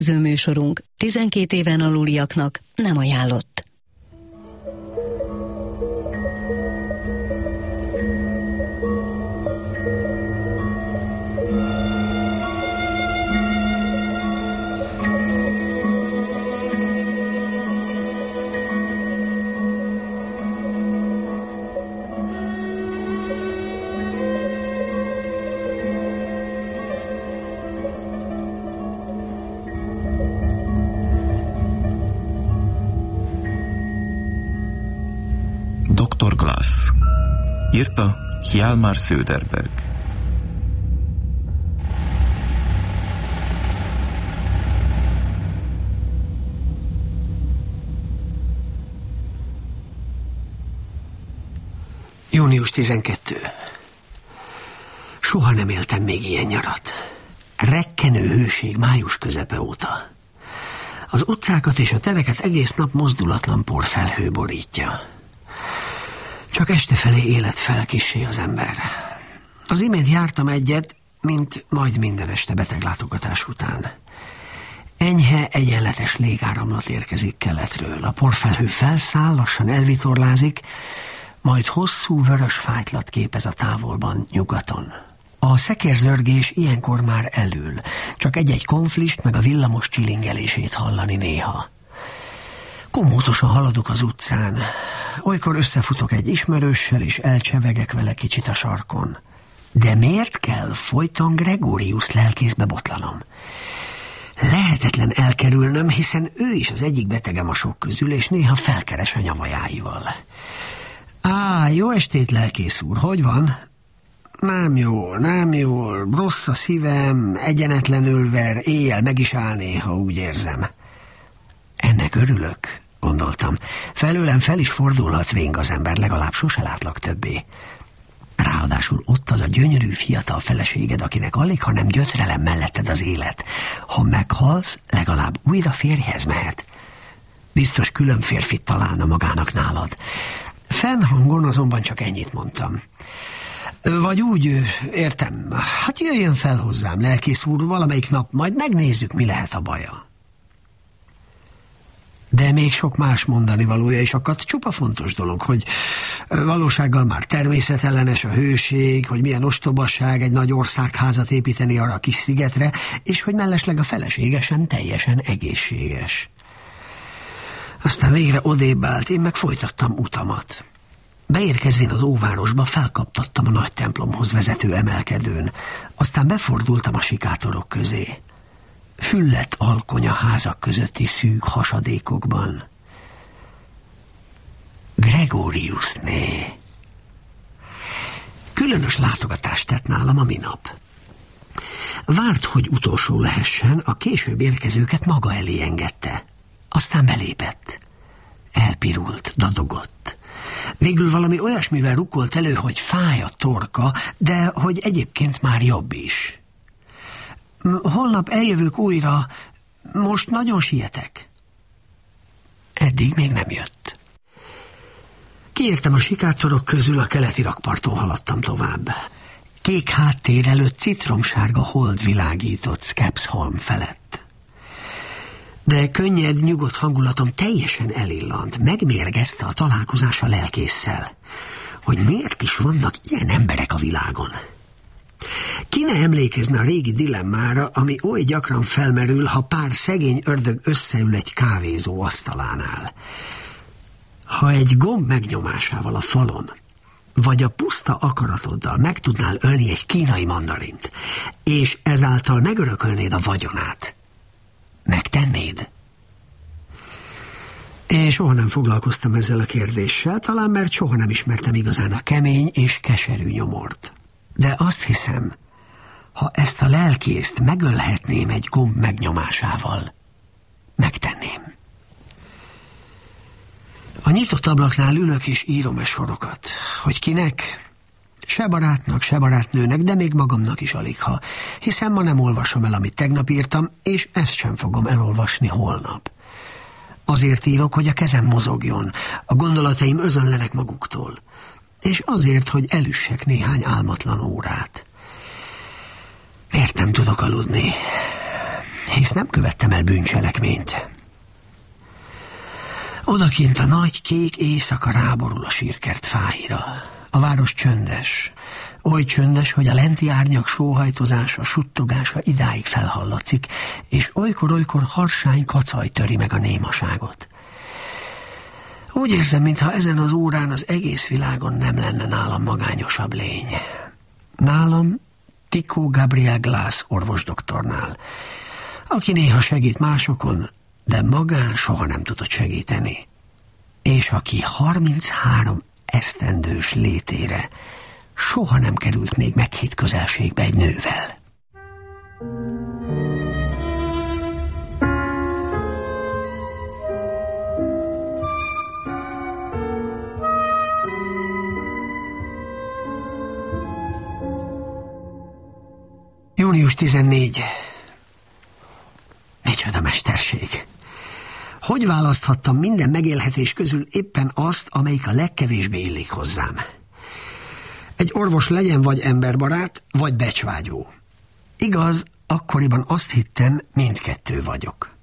Műsorunk 12 éven aluliaknak nem ajánlott. Dr. Glass. Írta Hjalmar Söderberg. Június 12. Soha nem éltem még ilyen nyarat. Rekkenő hőség május közepe óta. Az utcákat és a tereket egész nap mozdulatlan porfelhő borítja. Csak este felé élet fel kissé az ember. Az imént jártam egyet, mint majd minden este beteglátogatás után. Enyhe, egyenletes légáramlat érkezik keletről. A porfelhő felszáll, lassan elvitorlázik, majd hosszú vörös fájtlat képez a távolban, nyugaton. A szekérzörgés ilyenkor már elül, csak egy-egy konflist meg a villamos csilingelését hallani néha. Komótosan haladok az utcán. Olykor összefutok egy ismerőssel, és elcsevegek vele kicsit a sarkon. De miért kell folyton Gregorius lelkészbe botlanom? Lehetetlen elkerülnöm, hiszen ő is az egyik betegem a sok közül, és néha felkeres a nyavajáival. Jó estét, lelkész úr, hogy van? Nem jól, rossz a szívem, egyenetlenül ver, éjjel meg is áll néha, úgy érzem. Ennek örülök, gondoltam. Felőlem fel is fordulhatsz, vénk az ember, legalább sose látlak többé. Ráadásul ott az a gyönyörű fiatal feleséged, akinek alig, ha nem gyötrelem melletted az élet. Ha meghalsz, legalább újra férjhez mehet. Biztos külön férfit találna magának nálad. Fennhangon azonban csak ennyit mondtam. Vagy úgy, értem, hát jöjjön fel hozzám, lelkész úr, valamelyik nap, majd megnézzük, mi lehet a baja. De még sok más mondani valója is akadt. Csupa fontos dolog, hogy valósággal már természetellenes a hőség, hogy milyen ostobasság egy nagy országházat építeni arra a kis szigetre, és hogy mellesleg a feleségesen teljesen egészséges. Aztán végre odébb állt, én meg folytattam utamat. Beérkezvén az óvárosba felkaptattam a nagy templomhoz vezető emelkedőn, aztán befordultam a sikátorok közé. Füllett alkony a házak közötti szűk hasadékokban. Gregoriusné. Különös látogatást tett nálam a minap. Várt, hogy utolsó lehessen, a később érkezőket maga elé engedte. Aztán belépett. Elpirult, dadogott. Végül valami olyasmivel rukkolt elő, hogy fáj a torka, de hogy egyébként már jobb is. Holnap eljövök újra, most nagyon sietek. Eddig még nem jött. Kiértem a sikátorok közül, a keleti rakparton haladtam tovább. Kék háttér előtt citromsárga hold világított Skepsholm felett. De könnyed, nyugodt hangulatom teljesen elillant, megmérgezte a találkozás a lelkésszel, hogy miért is vannak ilyen emberek a világon. Ki ne emlékezne a régi dilemmára, ami oly gyakran felmerül, ha pár szegény ördög összeül egy kávézó asztalánál. Ha egy gomb megnyomásával a falon, vagy a puszta akaratoddal meg tudnál ölni egy kínai mandarint, és ezáltal megörökölnéd a vagyonát, megtennéd? Én soha nem foglalkoztam ezzel a kérdéssel, talán mert soha nem ismertem igazán a kemény és keserű nyomort. De azt hiszem, ha ezt a lelkészt megölhetném egy gomb megnyomásával, megtenném. A nyitott ablaknál ülök és írom a sorokat, hogy kinek, se barátnak, se barátnőnek, de még magamnak is aligha, hiszen ma nem olvasom el, amit tegnap írtam, és ezt sem fogom elolvasni holnap. Azért írok, hogy a kezem mozogjon, a gondolataim özönlenek maguktól, és azért, hogy elüssek néhány álmatlan órát. Miért nem tudok aludni? hisz nem követtem el bűncselekményt. Odakint a nagy kék éjszaka ráborul a sírkert fáira. A város csöndes, oly csöndes, hogy a lenti árnyak sóhajtozása, suttogása idáig felhallatszik, és olykor-olykor harsány kacaj töri meg a némaságot. Úgy érzem, mintha ezen az órán az egész világon nem lenne nálam magányosabb lény. Nálam Tycho Gabriel Glass orvosdoktornál, aki néha segít másokon, de magán soha nem tudott segíteni, és aki 33 esztendős létére soha nem került még meghitt közelségbe egy nővel. Június 14. Micsoda mesterség! Hogy választhattam minden megélhetés közül éppen azt, amelyik a legkevésbé illik hozzám? Egy orvos legyen vagy emberbarát, vagy becsvágyó. Igaz, akkoriban azt hittem, mindkettő vagyok.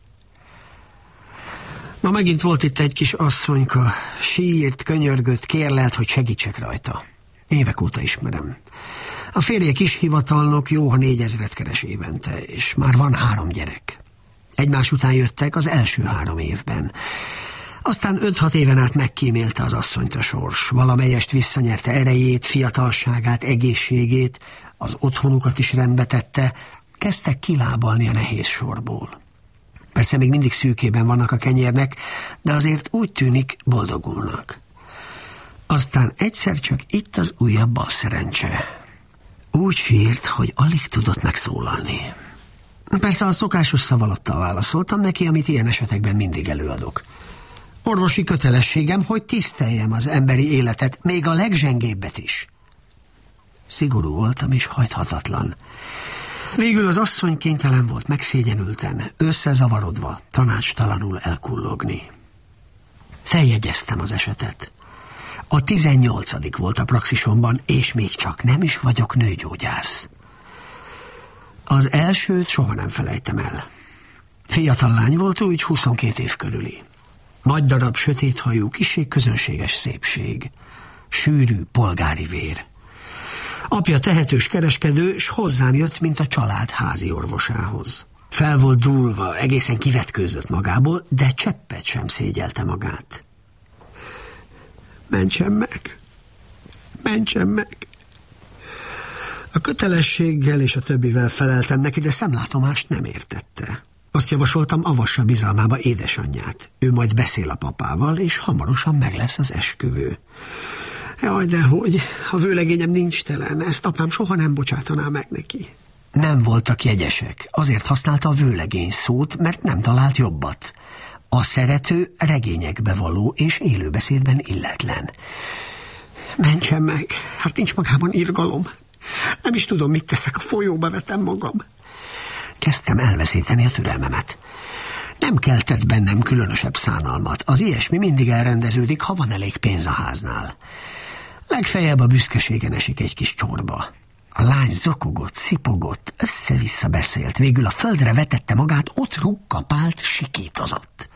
Ma megint volt itt egy kis asszonyka, sírt, könyörgött, kérlelt, hogy segítsek rajta. Évek óta ismerem. A férje kis hivatalnok, jó, ha 4000 keres évente, és már van 3 gyerek. Egymás után jöttek az első 3 évben. Aztán 5-6 éven át megkímélte az asszonyt a sors. Valamelyest visszanyerte erejét, fiatalságát, egészségét, az otthonukat is rendbe tette, kezdtek kilábalni a nehéz sorból. Persze még mindig szűkében vannak a kenyérnek, de azért úgy tűnik, boldogulnak. Aztán egyszer csak itt az újabb balszerencse. Úgy sírt, hogy alig tudott megszólalni. Persze a szokásos szavalattal válaszoltam neki, amit ilyen esetekben mindig előadok. Orvosi kötelességem, hogy tiszteljem az emberi életet, még a legzsengébbet is. Szigorú voltam és hajthatatlan. Végül az asszony kénytelen volt megszégyenülten, összezavarodva, tanácstalanul elkullogni. Feljegyeztem az esetet. A 18. volt a praxisomban, és még csak nem is vagyok nőgyógyász. Az elsőt soha nem felejtem el. Fiatal lány volt, úgy 22 év körüli. Nagy darab, sötét hajú, kissé közönséges szépség. Sűrű, polgári vér. Apja tehetős kereskedő, s hozzám jött, mint a család házi orvosához. Fel volt dúlva, egészen kivetkőzött magából, de cseppet sem szégyelte magát. Mentsen meg! Mentsen meg! A kötelességgel és a többivel feleltem neki, de szemlátomást nem értette. Azt javasoltam, avassa bizalmába édesanyját. Ő majd beszél a papával, és hamarosan meg lesz az esküvő. Jaj, dehogy, a vőlegényem nincs telen, ezt apám soha nem bocsátaná meg neki. Nem voltak jegyesek, azért használta a vőlegény szót, mert nem talált jobbat. A szerető regényekbe való és élőbeszédben illetlen. Mentsen meg, hát nincs magában irgalom. Nem is tudom, mit teszek, a folyóba vetem magam. Kezdtem elveszíteni a türelmemet. Nem keltett bennem különösebb szánalmat. Az ilyesmi mindig elrendeződik, ha van elég pénz a háznál. Legfeljebb a büszkeségen esik egy kis csorba. A lány zokogott, szipogott, össze-vissza beszélt, végül a földre vetette magát, ott rukkapált, sikítozott.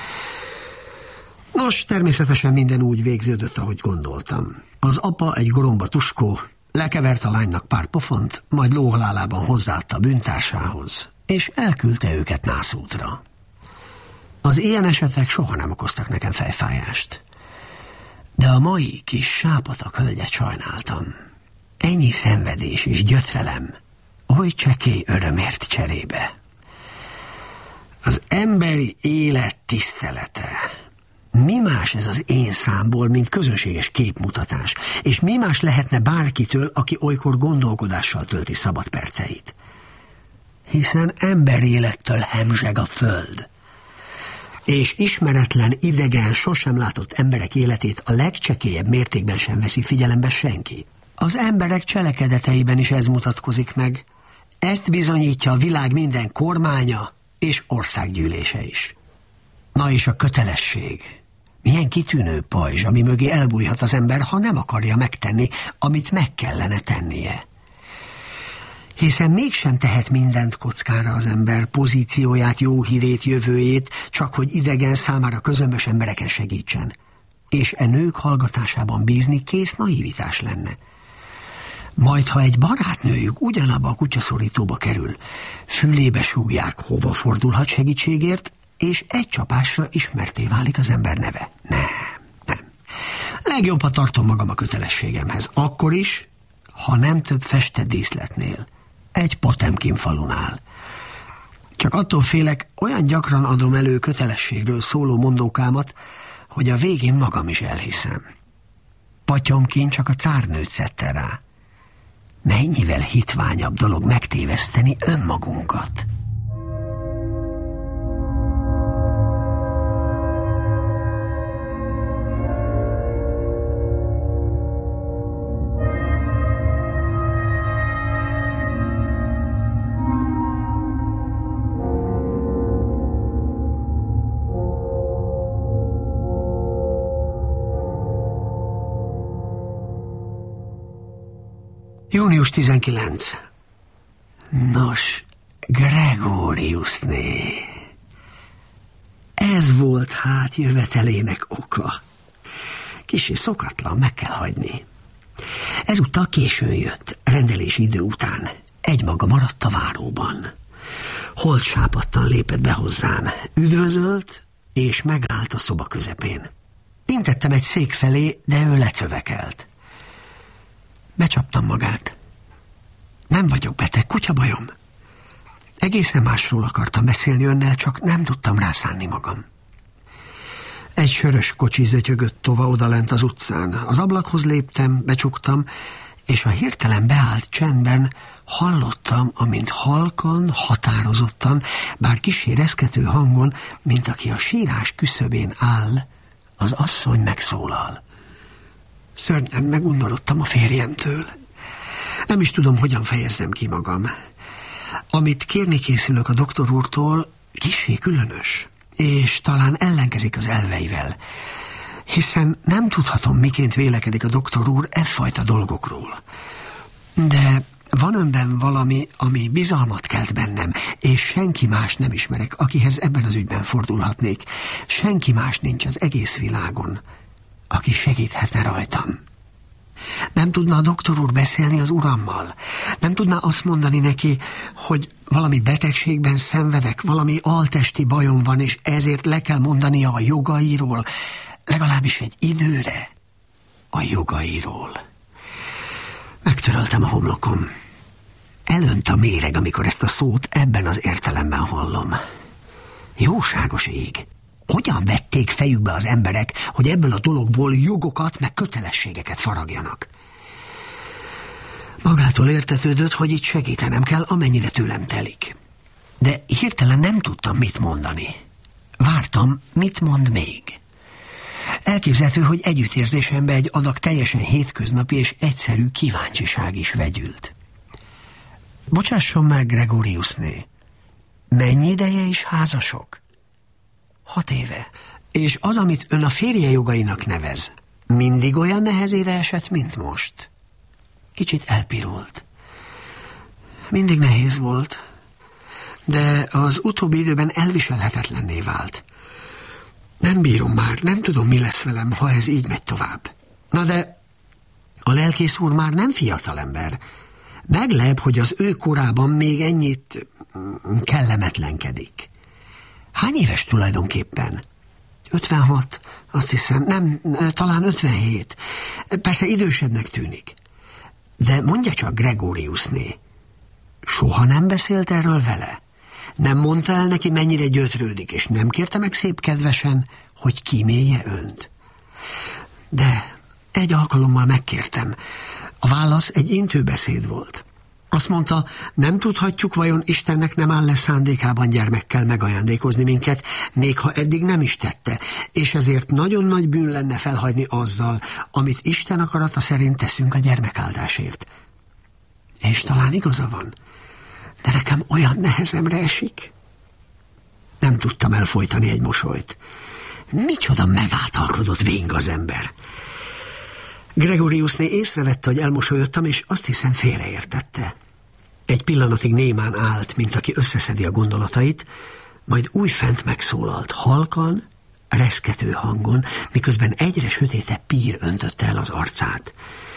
Nos, természetesen minden úgy végződött, ahogy gondoltam. Az apa, egy goromba tuskó, lekevert a lánynak pár pofont, majd lóhalálában hozzáadta a bűntársához, és elküldte őket nászútra. Az ilyen esetek soha nem okoztak nekem fejfájást. De a mai kis sápatak hölgyet sajnáltam. Ennyi szenvedés és gyötrelem, oly csekély örömért cserébe. Az emberi élet tisztelete. Mi más ez az én számból, mint közönséges képmutatás, és mi más lehetne bárkitől, aki olykor gondolkodással tölti szabad perceit? Hiszen emberélettől hemzseg a föld. És ismeretlen, idegen, sosem látott emberek életét a legcsekélyebb mértékben sem veszi figyelembe senki. Az emberek cselekedeteiben is ez mutatkozik meg. Ezt bizonyítja a világ minden kormánya és országgyűlése is. Na és a kötelesség. Milyen kitűnő pajzs, ami mögé elbújhat az ember, ha nem akarja megtenni, amit meg kellene tennie. Hiszen mégsem tehet mindent kockára az ember, pozícióját, jó hírét, jövőjét, csak hogy idegen, számára közömbös embereken segítsen. És nők hallgatásában bízni kész naivitás lenne. Majd, ha egy barátnőjük ugyanabba a kutyaszorítóba kerül, fülébe súgják, hova fordulhat segítségért, és egy csapásra ismerté válik az ember neve. Nem. Legjobb, ha tartom magam a kötelességemhez. Akkor is, ha nem több festett díszletnél. Egy Potemkin falunál. Csak attól félek, olyan gyakran adom elő kötelességről szóló mondókámat, hogy a végén magam is elhiszem. Potyomkin csak a cárnőt szedte rá. Mennyivel hitványabb dolog megtéveszteni önmagunkat. Június 19. Nos, Gregóriusné. Ez volt hát jövetelének oka. Kissé szokatlan, meg kell hagyni. Ezúttal későn jött, rendelési idő után. Egymaga maradt a váróban. Holt sápadtan lépett be hozzám. Üdvözölt, és megállt a szoba közepén. Intettem egy szék felé, de ő lecövekelt. Becsaptam magát. Nem vagyok beteg, kutyabajom. Egészen másról akartam beszélni önnel, csak nem tudtam rászánni magam. Egy sörös kocsi zötyögött tova odalent az utcán. Az ablakhoz léptem, becsuktam, és a hirtelen beállt csendben hallottam, amint halkan, határozottan, bár kissé reszkető hangon, mint aki a sírás küszöbén áll, az asszony megszólal. Szörnyen megundorodtam a férjemtől. Nem is tudom, hogyan fejezzem ki magam. Amit kérni készülök a doktor úrtól, kissé különös, és talán ellenkezik az elveivel, hiszen nem tudhatom, miként vélekedik a doktor úr effajta dolgokról. De van önben valami, ami bizalmat kelt bennem, és senki más nem ismerek, akihez ebben az ügyben fordulhatnék. Senki más nincs az egész világon, aki segíthetne rajtam. Nem tudna a doktor úr beszélni az urammal? Nem tudná azt mondani neki, hogy valami betegségben szenvedek, valami altesti bajom van, és ezért le kell mondania a jogairól, legalábbis egy időre a jogairól. Megtöröltem a homlokom. Elönt a méreg, amikor ezt a szót ebben az értelemben hallom. Jóságos ég! Hogyan vették fejükbe az emberek, hogy ebből a dologból jogokat meg kötelességeket faragjanak? Magától értetődött, hogy itt segítenem kell, amennyire tőlem telik. De hirtelen nem tudtam, mit mondani. Vártam, mit mond még. Elképzelhető, hogy együttérzésembe egy adag teljesen hétköznapi és egyszerű kíváncsiság is vegyült. Bocsásson meg, Gregóriusné, mennyi ideje is házasok? 6 éve. És az, amit ön a férje jogainak nevez, mindig olyan nehezére esett, mint most? Kicsit elpirult. Mindig nehéz volt, de az utóbbi időben elviselhetetlenné vált. Nem bírom már, nem tudom, mi lesz velem, ha ez így megy tovább. Na de a lelkész úr már nem fiatalember. Meglep, hogy az ő korában még ennyit kellemetlenkedik. Hány éves tulajdonképpen? 56, azt hiszem, nem, talán 57. Persze idősebbnek tűnik. De mondja csak, Gregóriusné, soha nem beszélt erről vele? Nem mondta el neki, mennyire gyötrődik, és nem kérte meg szép kedvesen, hogy kímélje önt? De egy alkalommal megkértem. A válasz egy intőbeszéd volt. Azt mondta, nem tudhatjuk, vajon Istennek nem áll le szándékában gyermekkel megajándékozni minket, még ha eddig nem is tette, és ezért nagyon nagy bűn lenne felhagyni azzal, amit Isten akarata szerint teszünk a gyermekáldásért. És talán igaza van, de nekem olyan nehezemre esik. Nem tudtam elfojtani egy mosolyt. Micsoda megáltalkodott vénk az ember. Gregóriusné észrevette, hogy elmosolyodtam, és azt hiszem félreértette. Egy pillanatig némán állt, mint aki összeszedi a gondolatait, majd újfent megszólalt, halkan, reszkető hangon, miközben egyre sötétebb pír öntötte el az arcát.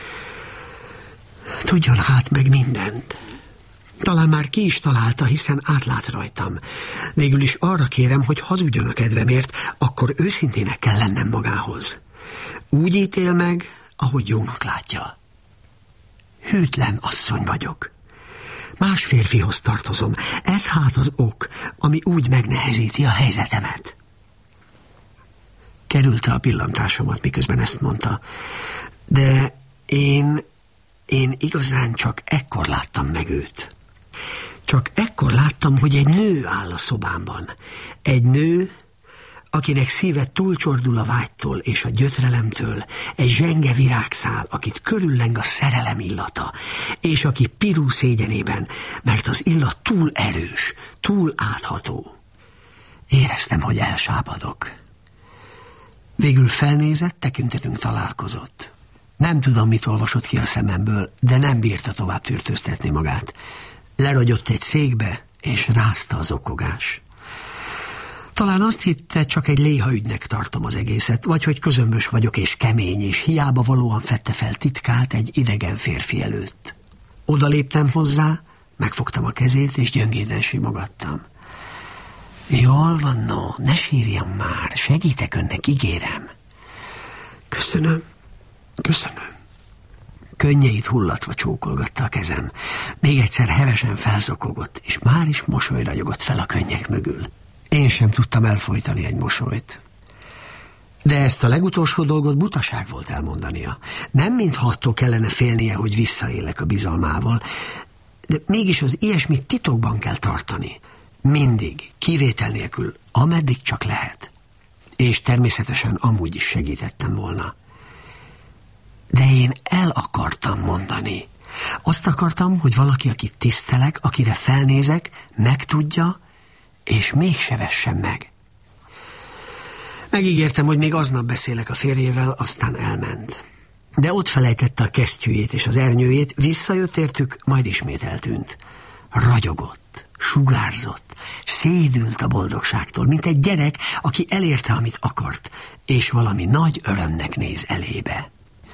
Tudjon hát meg mindent. Talán már ki is találta, hiszen átlát rajtam. Végül is arra kérem, hogy hazudjon a kedvemért, akkor őszintének kell lennem magához. Úgy ítél meg, ahogy jónak látja. Hűtlen asszony vagyok. Más férfihoz tartozom. Ez hát az ok, ami úgy megnehezíti a helyzetemet. Kerülte a pillantásomat, miközben ezt mondta. De én igazán csak ekkor láttam meg őt. Csak ekkor láttam, hogy egy nő áll a szobámban. Egy nő, akinek szíve túlcsordul a vágytól és a gyötrelemtől, egy zsenge virágszál, akit körülleng a szerelem illata, és aki pirú szégyenében, mert az illat túl erős, túl átható. Éreztem, hogy elsápadok. Végül felnézett, tekintetünk találkozott. Nem tudom, mit olvasott ki a szememből, de nem bírta tovább tűrtőztetni magát. Leragyott egy székbe, és rázta az okogás. Talán azt hitte, csak egy léhaügynek tartom az egészet, vagy hogy közömbös vagyok és kemény, és hiába valóan fedte fel titkát egy idegen férfi előtt. Oda léptem hozzá, megfogtam a kezét, és gyöngéden simogattam. Jól van, no, ne sírjam már, segítek önnek, ígérem. Köszönöm. Könnyeit hullatva csókolgatta a kezem. Még egyszer hevesen felzokogott, és már is mosoly ragyogott fel a könnyek mögül. Én sem tudtam elfojtani egy mosolyt. De ezt a legutolsó dolgot butaság volt elmondania. Nem mintha attól kellene félnie, hogy visszaélek a bizalmával, de mégis az ilyesmit titokban kell tartani. Mindig, kivétel nélkül, ameddig csak lehet. És természetesen amúgy is segítettem volna. De én el akartam mondani. Azt akartam, hogy valaki, akit tisztelek, akire felnézek, megtudja, és mégse vessen meg. Megígértem, hogy még aznap beszélek a férjével, aztán elment. De ott felejtette a kesztyűjét és az ernyőjét, visszajött értük, majd ismét eltűnt. Ragyogott, sugárzott, szédült a boldogságtól, mint egy gyerek, aki elérte, amit akart, és valami nagy örömnek néz elébe.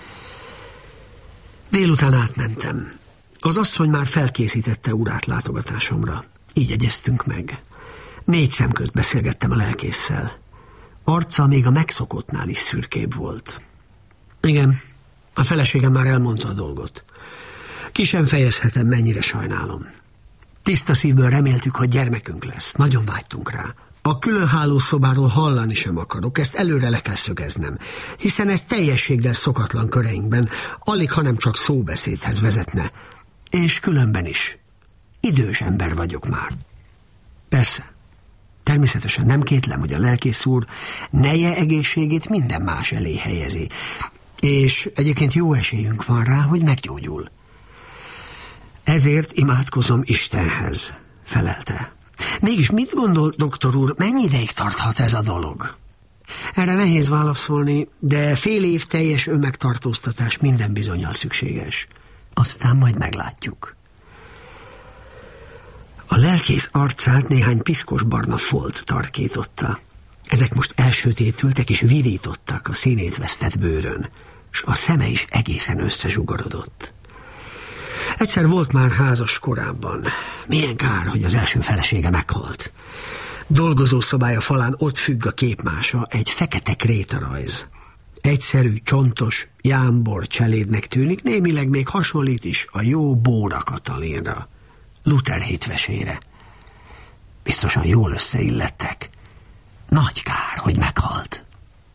Délután átmentem. Az asszony már felkészítette urát látogatásomra. Így egyeztünk meg. 4 szem közt beszélgettem a lelkésszel. Arca még a megszokottnál is szürkébb volt. Igen, a feleségem már elmondta a dolgot. Ki sem fejezhetem, mennyire sajnálom. Tiszta szívből reméltük, hogy gyermekünk lesz. Nagyon vágytunk rá. A külön hálószobáról hallani sem akarok, ezt előre le kell szögeznem, hiszen ez teljességgel szokatlan köreinkben, alig, hanem csak szóbeszédhez vezetne. És különben is. Idős ember vagyok már. Persze, természetesen nem kétlem, hogy a lelkész úr neje egészségét minden más elé helyezi, és egyébként jó esélyünk van rá, hogy meggyógyul. Ezért imádkozom Istenhez, felelte. Mégis mit gondol, doktor úr, mennyi ideig tarthat ez a dolog? Erre nehéz válaszolni, de fél év teljes önmegtartóztatás minden bizonnyal szükséges. Aztán majd meglátjuk. A lelkész arcát néhány piszkos barna folt tarkította. Ezek most elsötétültek és virítottak a színét vesztett bőrön, s a szeme is egészen összezsugorodott. Egyszer volt már házas korábban. Milyen kár, hogy az első felesége meghalt. Dolgozószobája falán ott függ a képmása, egy fekete krétarajz. Egyszerű, csontos, jámbor cselédnek tűnik, némileg még hasonlít is a jó Bóra Katalinra, Luther hitvesére. Biztosan jól összeillettek. Nagy kár, hogy meghalt.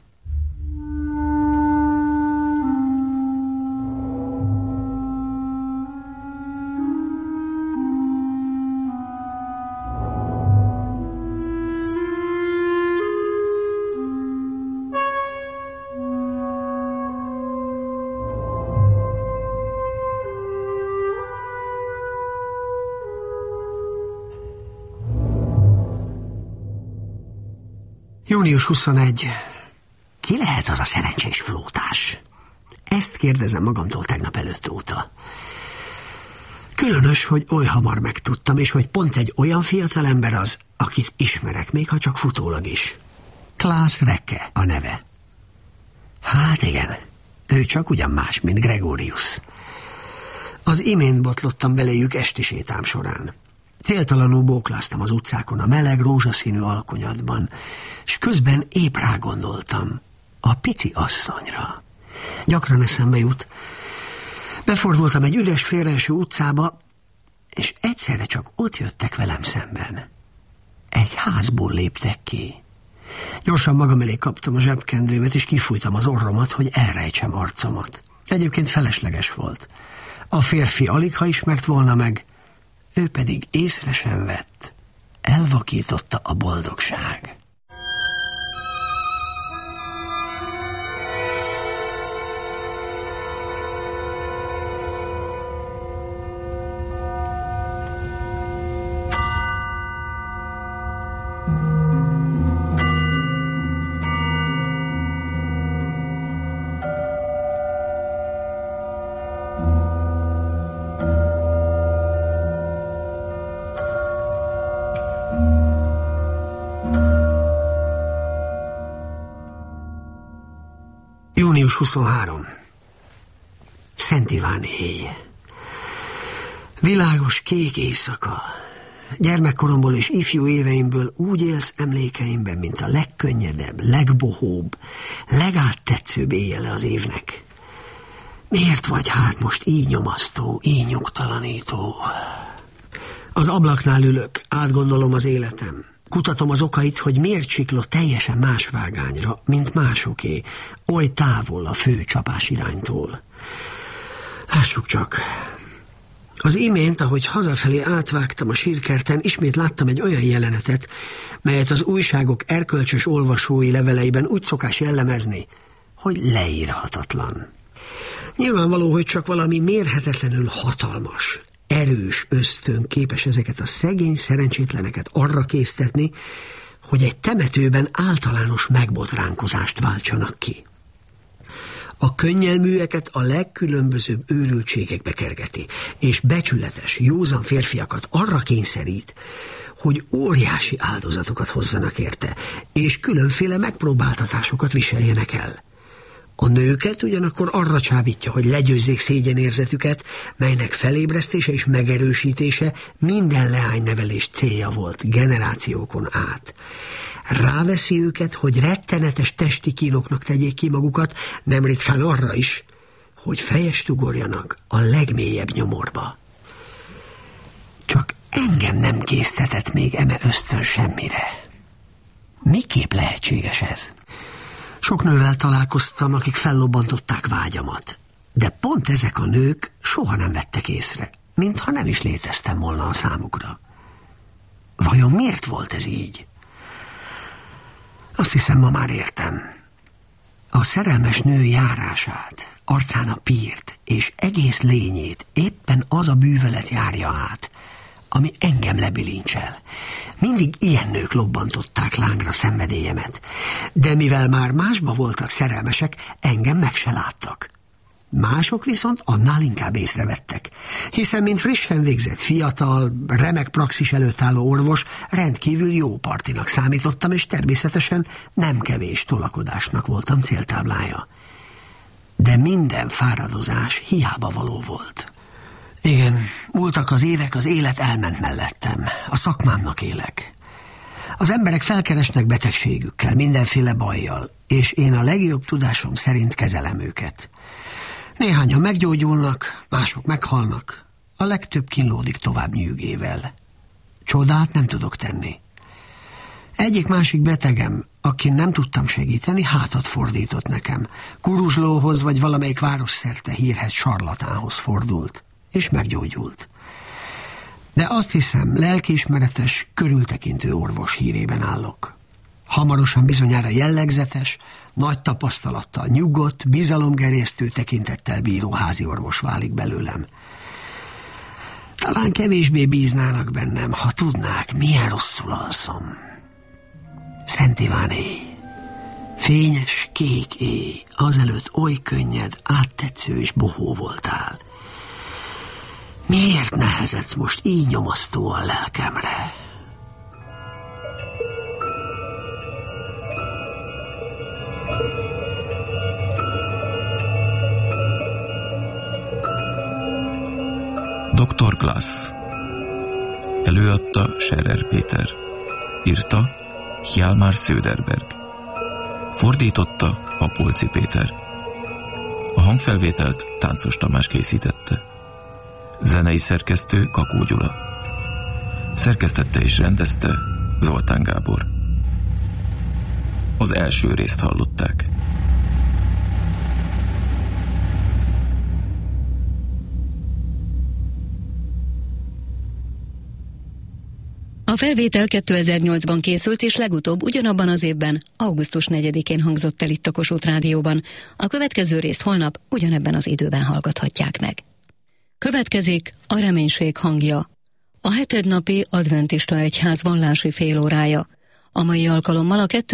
Június 21. Ki lehet az a szerencsés flótás? Ezt kérdezem magamtól tegnap előtt óta. Különös, hogy oly hamar megtudtam, és hogy pont egy olyan fiatalember az, akit ismerek, még ha csak futólag is. Klaas Recke a neve. Hát igen, ő csak ugyan más, mint Gregorius. Az imént botlottam beléjük esti sétám során. Céltalanul bókláztam az utcákon a meleg, rózsaszínű alkonyatban, és közben épp rágondoltam a pici asszonyra. Gyakran eszembe jut. Befordultam egy üres félreeső utcába, és egyszerre csak ott jöttek velem szemben. Egy házból léptek ki. Gyorsan magam elé kaptam a zsebkendőmet, és kifújtam az orromat, hogy elrejtsem arcomat. Egyébként felesleges volt. A férfi aligha ismert volna meg, ő pedig észre sem vett. Elvakította a boldogság. Június 23. Szent Iván éj. Világos kék éjszaka. Gyermekkoromból és ifjú éveimből úgy élsz emlékeimben, mint a legkönnyedebb, legbohóbb, legáttetszőbb éjjele az évnek. Miért vagy hát most így nyomasztó, így nyugtalanító? Az ablaknál ülök, átgondolom az életem. Kutatom az okait, hogy miért siklott teljesen más vágányra, mint másoké, oly távol a fő csapás iránytól. Lássuk csak. Az imént, ahogy hazafelé átvágtam a sírkerten, ismét láttam egy olyan jelenetet, melyet az újságok erkölcsös olvasói leveleiben úgy szokás jellemezni, hogy leírhatatlan. Nyilvánvaló, hogy csak valami mérhetetlenül hatalmas, erős ösztön képes ezeket a szegény szerencsétleneket arra késztetni, hogy egy temetőben általános megbotránkozást váltsanak ki. A könnyelműeket a legkülönbözőbb őrültségekbe kergeti, és becsületes, józan férfiakat arra kényszerít, hogy óriási áldozatokat hozzanak érte, és különféle megpróbáltatásokat viseljenek el. A nőket ugyanakkor arra csábítja, hogy legyőzzék szégyenérzetüket, melynek felébresztése és megerősítése minden leánynevelés célja volt generációkon át. Ráveszi őket, hogy rettenetes testi kínoknak tegyék ki magukat, nem ritkán arra is, hogy fejest ugorjanak a legmélyebb nyomorba. Csak engem nem késztetett még eme ösztön semmire. Miképp lehetséges ez? Sok nővel találkoztam, akik fellobbantották vágyamat, de pont ezek a nők soha nem vettek észre, mintha nem is léteztem volna a számukra. Vajon miért volt ez így? Azt hiszem, ma már értem. A szerelmes nő járását, arcán a pírt és egész lényét éppen az a bűvölet járja át, ami engem lebilincsel. Mindig ilyen nők lobbantották lángra szenvedélyemet, de mivel már másba voltak szerelmesek, engem meg se láttak. Mások viszont annál inkább észrevettek, hiszen mint frissen végzett fiatal, remek praxis előtt álló orvos rendkívül jó partinak számítottam, és természetesen nem kevés tolakodásnak voltam céltáblája. De minden fáradozás hiába való volt. Igen, múltak az évek, az élet elment mellettem, a szakmámnak élek. Az emberek felkeresnek betegségükkel, mindenféle bajjal, és én a legjobb tudásom szerint kezelem őket. Néhányan meggyógyulnak, mások meghalnak, a legtöbb kínlódik tovább nyűgével. Csodát nem tudok tenni. Egyik-másik betegem, akin nem tudtam segíteni, hátat fordított nekem. Kuruzslóhoz vagy valamelyik városszerte hírhedt sarlatánhoz fordult, és meggyógyult. De azt hiszem, lelkiismeretes, körültekintő orvos hírében állok. Hamarosan bizonyára jellegzetes, nagy tapasztalattal nyugodt, bizalomgerjesztő tekintettel bíró háziorvos válik belőlem. Talán kevésbé bíznának bennem, ha tudnák, milyen rosszul alszom. Szent Iván éj. Fényes, kék éj, azelőtt oly könnyed, áttetsző és bohó voltál. Miért nehezedsz most így nyomasztóan lelkemre? Dr. Glass. Előadta Scherer Péter. Írta Hjalmar Söderberg. Fordította Apolczy Péter. A hangfelvételt Táncos Tamás készítette. Zenei szerkesztő Kakó Gyula. Szerkesztette és rendezte Zoltán Gábor. Az első részt hallották. A felvétel 2008-ban készült, és legutóbb ugyanabban az évben, augusztus 4-én hangzott el itt a Kossuth Rádióban. A következő részt holnap ugyanebben az időben hallgathatják meg. Következik a Reménység hangja, a hetednapi adventista egyház vallási félórája. A mai alkalommal a